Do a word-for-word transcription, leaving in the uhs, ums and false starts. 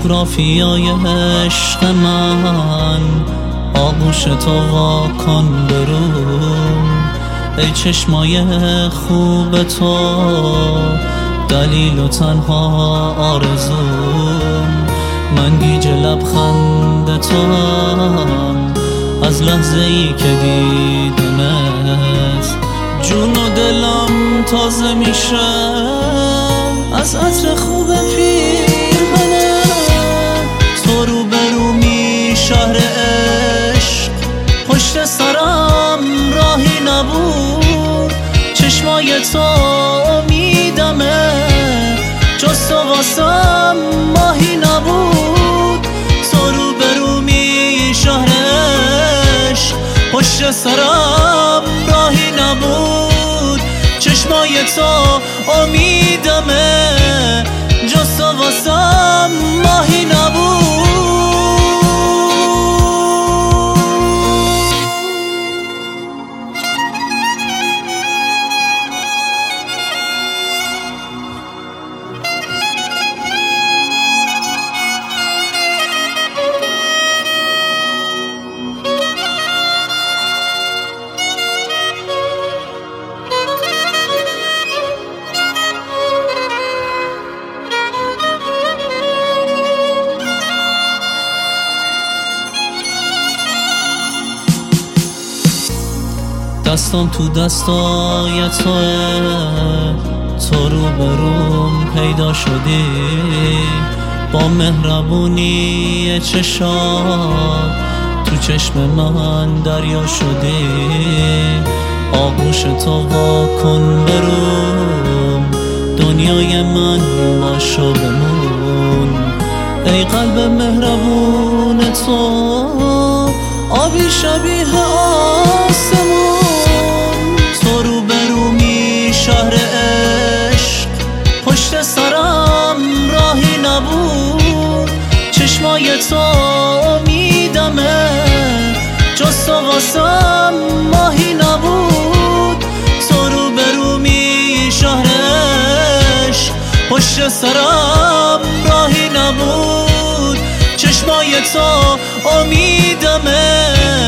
جغرافیای عشق من آغوش تو واکن برون. ای چشمای خوب تو دلیل و تنها آرزوم. من گیج لبخند تو هم از لحظه ای که دیدمت جون و دلم تازه میشه از عطر خوب پیرهنت. تو رو برومی شهر عشق پشت سرم راهی نبود. چشمای تو امیدمه جز تو واسم ماهی نبود. تو رو برومی شهر عشق پشت سرم راهی نبود. چشمای تو امیدمه جز تو واسم ماهی نبود. دستم تو دستای توه، تو رو بروم پیدا شدی. با مهربونی چشات تو چشم من دریا شدی. آغوش تو واکن بروم دنیای من باشو بمون. ای قلب مهربون تو آبی شبیه آسمون. تو رو برومی شهر عشق پشت سرم راهی نبود. چشمای تو امیدمه جز تو واسم ماهی نبود. تو رو برومی شهر عشق پشت سرم راهی نبود. چشمای تو امیدمه